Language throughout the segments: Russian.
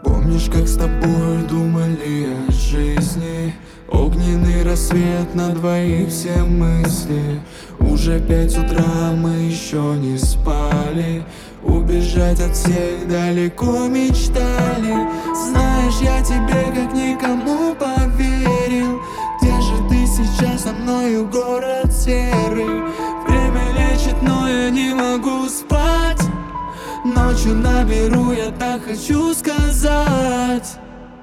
Помнишь, как с тобой думали о жизни? Огненный рассвет на двоих все мысли. Уже 5 утра, мы еще не спали. Убежать от всех далеко мечтали. Знаешь, я тебе как никому поверил. Где же ты сейчас со мною, город серый? Время лечит, но я не могу спать. Ночью наберу, я так хочу сказать.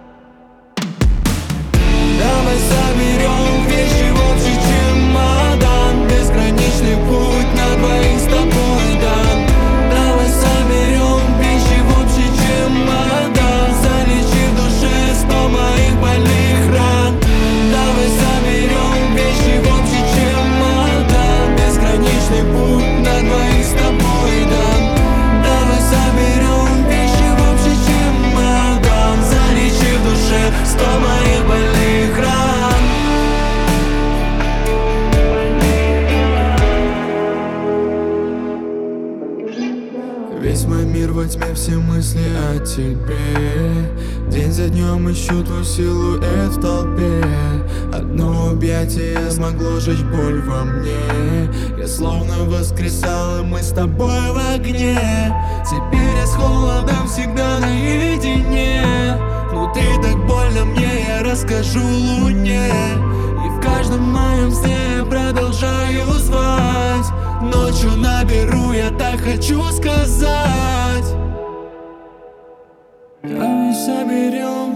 Давай соберем вещи в общий чемодан. Безграничный путь на двоих с тобой дан. Давай соберем вещи в общий чемодан. Залечи в душе 100 моих больных ран. Давай соберем вещи в общий чемодан. Безграничный путь на двоих с тобой дан. Давай соберем вещи в общий чемодан. Залечи в душе 100 моих больных ран. Весь мой мир во тьме, все мысли о тебе. День за днем ищу твой силуэт в толпе. Одно объятие смогло сжечь боль во мне. Я словно воскресал, и мы с тобой в огне. Теперь я с холодом всегда наедине. Внутри так больно мне, я расскажу луне. И в каждом моем сне я продолжаю звать. Ночью наберу, я так хочу сказать. Давай соберем